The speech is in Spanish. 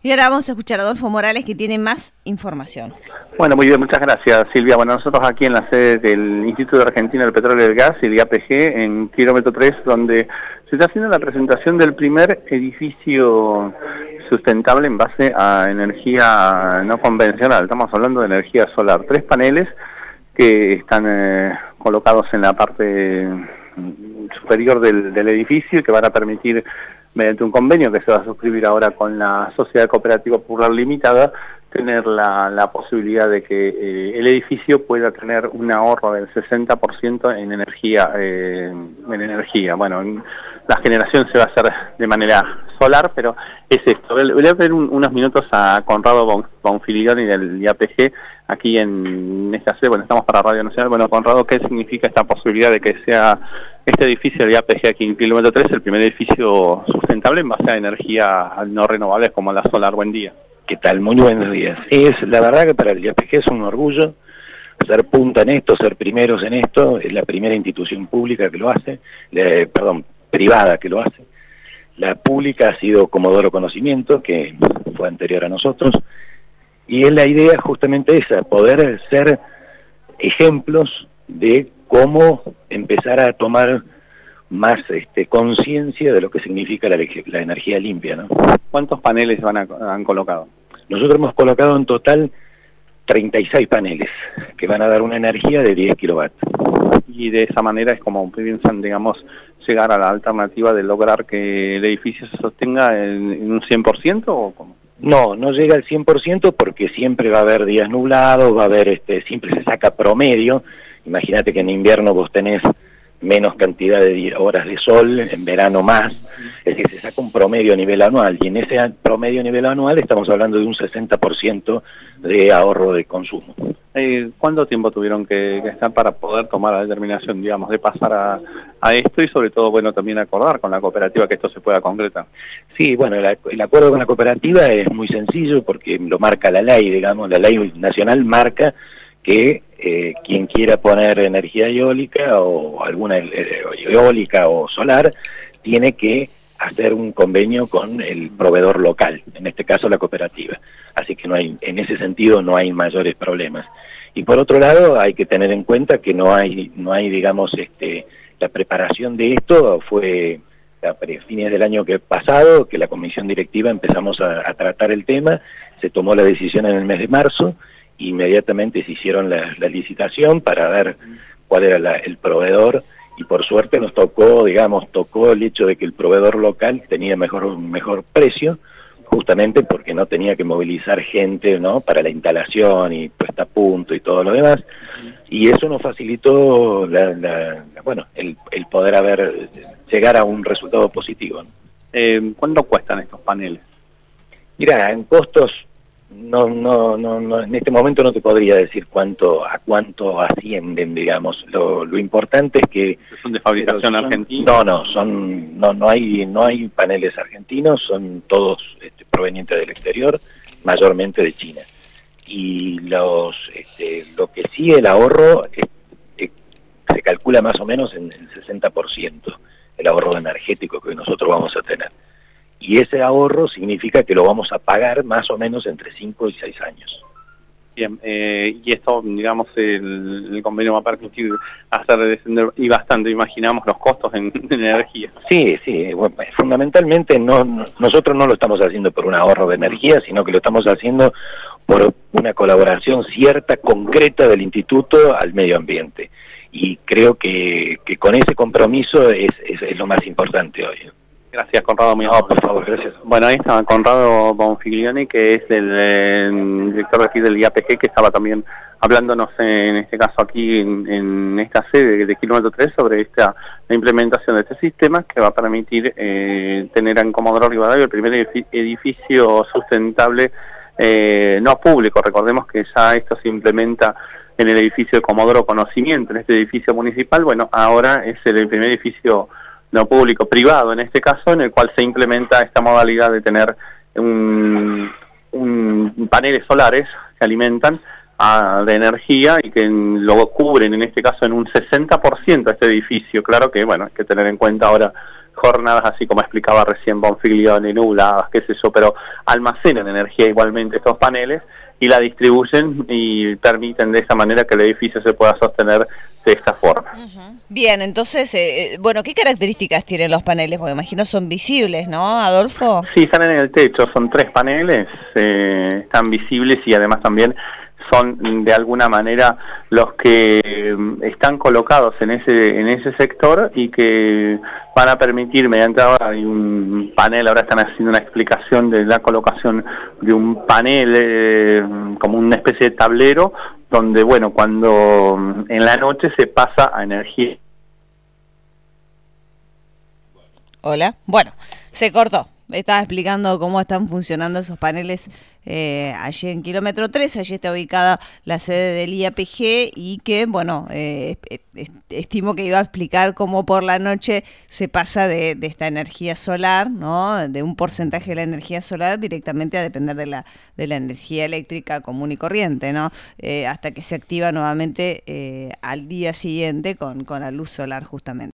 Y ahora vamos a escuchar a Adolfo Morales, que tiene más información. Bueno, muy bien, muchas gracias, Silvia. Bueno, nosotros aquí en la sede del Instituto Argentino del Petróleo y del Gas, el IAPG, en kilómetro 3, donde se está haciendo la presentación del primer edificio sustentable en base a energía no convencional. Estamos hablando de energía solar. 3 paneles que están colocados en la parte superior del edificio y que van a permitir, mediante un convenio que se va a suscribir ahora con la Sociedad Cooperativa Popular Limitada, tener la posibilidad de que el edificio pueda tener un ahorro del 60% en energía. Bueno, la generación se va a hacer de manera solar, pero es esto. Voy a pedir unos minutos a Conrado Bonfilioni del IAPG aquí en esta sede. Bueno, estamos para Radio Nacional. Bueno, Conrado, ¿qué significa esta posibilidad de que sea este edificio del IAPG aquí en kilómetro 3 el primer edificio sustentable en base a energía no renovables como la solar? Buen día. ¿Qué tal? Muy buenos días. La verdad que para el IAPG es un orgullo ser punta en esto, ser primeros en esto. Es la primera institución pública que lo hace, privada que lo hace. La pública ha sido Comodoro Conocimiento, que fue anterior a nosotros, y es la idea justamente esa, poder ser ejemplos de cómo empezar a tomar más conciencia de lo que significa la energía limpia, ¿no? ¿Cuántos paneles han colocado? Nosotros hemos colocado en total 36 paneles que van a dar una energía de 10 kilovatios. Y de esa manera es como piensan, digamos, llegar a la alternativa de lograr que el edificio se sostenga en un 100% o cómo? No llega al 100% porque siempre va a haber días nublados, va a haber, siempre se saca promedio. Imagínate que en invierno vos tenés menos cantidad de horas de sol, en verano más, es decir, se saca un promedio a nivel anual, y en ese promedio a nivel anual estamos hablando de un 60% de ahorro de consumo. ¿Cuánto tiempo tuvieron que estar para poder tomar la determinación, digamos, de pasar a esto y sobre todo, bueno, también acordar con la cooperativa que esto se pueda concretar? Sí, bueno, el acuerdo con la cooperativa es muy sencillo porque lo marca la ley, digamos, la ley nacional marca que quien quiera poner energía eólica o alguna eólica o solar tiene que hacer un convenio con el proveedor local, en este caso la cooperativa. Así que en ese sentido no hay mayores problemas. Y por otro lado hay que tener en cuenta que no hay digamos, la preparación de esto fue a fines del año pasado, que la comisión directiva empezamos a tratar el tema, se tomó la decisión en el mes de marzo, inmediatamente se hicieron la licitación para ver cuál era el proveedor, y por suerte nos tocó el hecho de que el proveedor local tenía mejor precio, justamente porque no tenía que movilizar gente, ¿no?, para la instalación y puesta a punto y todo lo demás, y eso nos facilitó el poder llegar a un resultado positivo, ¿no? ¿Cuánto cuestan estos paneles? Mira, en costos no, en este momento no te podría decir a cuánto ascienden, digamos. Lo importante es que ¿son de fabricación argentina? No hay paneles argentinos, son todos provenientes del exterior, mayormente de China. Y lo que sí, el ahorro se calcula más o menos en el 60%, el ahorro energético que nosotros vamos a tener. Y ese ahorro significa que lo vamos a pagar más o menos entre 5 y 6 años. Bien, y esto, digamos, el convenio va a permitir hacer descender, y bastante, imaginamos, los costos en energía. Sí, bueno, fundamentalmente nosotros no lo estamos haciendo por un ahorro de energía, sino que lo estamos haciendo por una colaboración cierta, concreta del Instituto al medio ambiente. Y creo que con ese compromiso es lo más importante hoy. Gracias, Conrado. Por favor, gracias. Bueno, ahí está Conrado Bonfilioni, que es el director de aquí del IAPG, que estaba también hablándonos en este caso aquí en esta sede de kilómetro 3 sobre la implementación de este sistema que va a permitir tener en Comodoro Rivadavia el primer edificio sustentable no público. Recordemos que ya esto se implementa en el edificio de Comodoro Conocimiento, en este edificio municipal. Bueno, ahora es el primer edificio no público, privado en este caso, en el cual se implementa esta modalidad de tener paneles solares que alimentan de energía y que lo cubren en este caso en un 60% este edificio. Claro que, bueno, hay que tener en cuenta ahora jornadas, así como explicaba recién Bonfiglione, nubladas, qué sé yo, pero almacenan energía igualmente estos paneles y la distribuyen y permiten de esa manera que el edificio se pueda sostener de esta forma. Bien, entonces, bueno, ¿qué características tienen los paneles? Porque imagino son visibles, ¿no, Adolfo? Sí, están en el techo, son 3 paneles, están visibles y además también son de alguna manera los que están colocados en ese sector y que van a permitir, mediante ahora hay un panel, ahora están haciendo una explicación de la colocación de un panel como una especie de tablero, donde bueno, cuando en la noche se pasa a energía. Hola, bueno, se cortó. Estaba explicando cómo están funcionando esos paneles allí en kilómetro 3, allí está ubicada la sede del IAPG y que, bueno, estimo que iba a explicar cómo por la noche se pasa de esta energía solar, ¿no? De un porcentaje de la energía solar directamente a depender de la energía eléctrica común y corriente, ¿no? Hasta que se activa nuevamente al día siguiente con la luz solar justamente.